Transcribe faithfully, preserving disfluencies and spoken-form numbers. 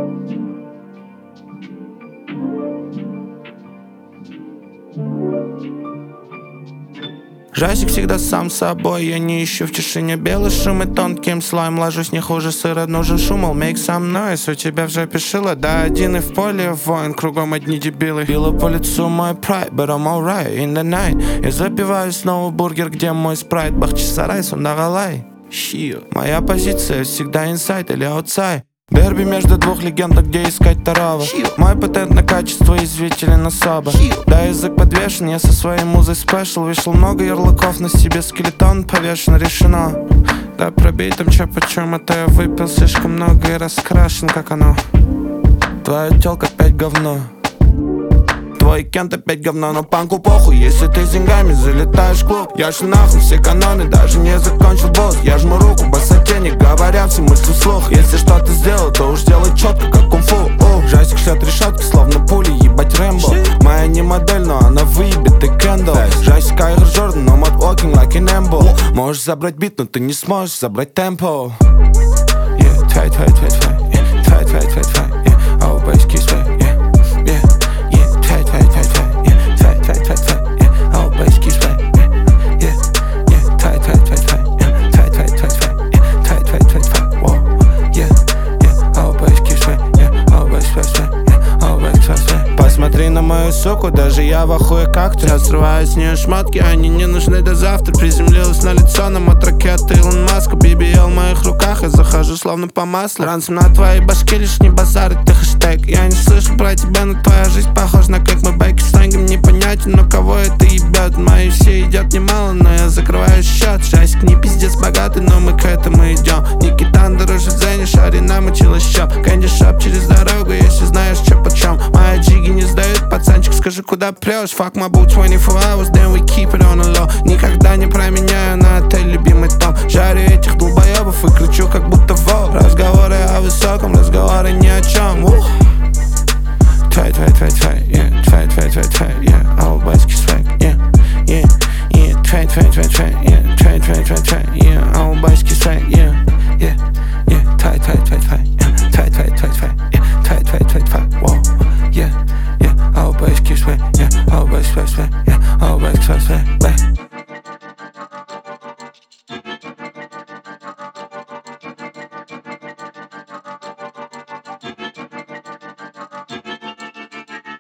Жасик всегда сам собой, я не ищу в тишине белый шум и тонким слоем ложусь не хуже сыра, нужен шум, I'll make some noise. У тебя в жопе шило, да один и в поле воин, кругом одни дебилы. Била по лицу мой pride, but I'm alright in the night. Я запиваю снова бургер, где мой спрайт, Бахчисарай, Сундагалай. Моя позиция всегда inside или outside. Дерби между двух легенд, где искать тарава. Мой патент на качество известителен особо. Да, язык подвешен, я со своей музой спешл. Вышел много ярлыков, на себе скелетон повешен, решено. Да, пробей там чё почем, это я выпил слишком много и раскрашен, как оно. Твоя тёлка опять говно, твой кент опять говно, но панку похуй, если ты с деньгами залетаешь в клуб. Я шел нахуй все каноны, даже не закончил босс. Я жму руку, босоте, не говоря все мысли вслух. Если что-то сделал, то уж делай четко, как кунг-фу. Жасик шлет решетки, словно пули, ебать Рэмбо. Моя не модель, но она выебет, ты Кендалл. Жасик Айр Джордан, но мод walking like an amble. Можешь забрать бит, но ты не сможешь забрать темпо. Yeah, твай, твай, твай, твай, yeah, твай, твай, твай, твай, yeah, oh, бейски свай, yeah, yeah. Посмотри на мою суку, даже я в охуе как-то. Я срываю с нее шмотки, они не нужны до завтра. Приземлилась на лицо, нам от ракеты Илон Маска. би би эл в моих руках, я захожу словно по маслу. Ранцем на твоей башке, лишь не базар, это хэштег. Я не слышу про тебя, но твоя жизнь похожа на как мы байки с сленгом непонятен, но кого это ебет. Мои все едят немало, но я закрываю счет. Жасик не пиздец богатый, но мы к этому идем. Никитан дороже Зенни, Шари намучил еще. Кэнди шоп через дорогу, если знаешь чё почем. Моя джиги не сдают, пацанчик, скажи, куда прешь. Fuck my boot twenty four hours, then we keep it on the low. Никогда не променяю на отель любимый том. Жарю этих долбоебов и кричу, как будто вол. Разговоры о высоком, разговоры ни о чем. Твай, твай, твай, твай, yeah, твай, твай, твай, твай, yeah, all байский свайк, yeah, yeah, yeah, твай, твай, твай, твай, yeah, твай, твай, твай, твай, yeah, all байский свайк, yeah, yeah, yeah, твай, твай, твай, твай, yeah, твай, твай, твай, твай, yeah, твай, твай, твай, твай, wow, yeah, yeah, all байский свайк, yeah, all байский свайк, yeah, all байский свайк,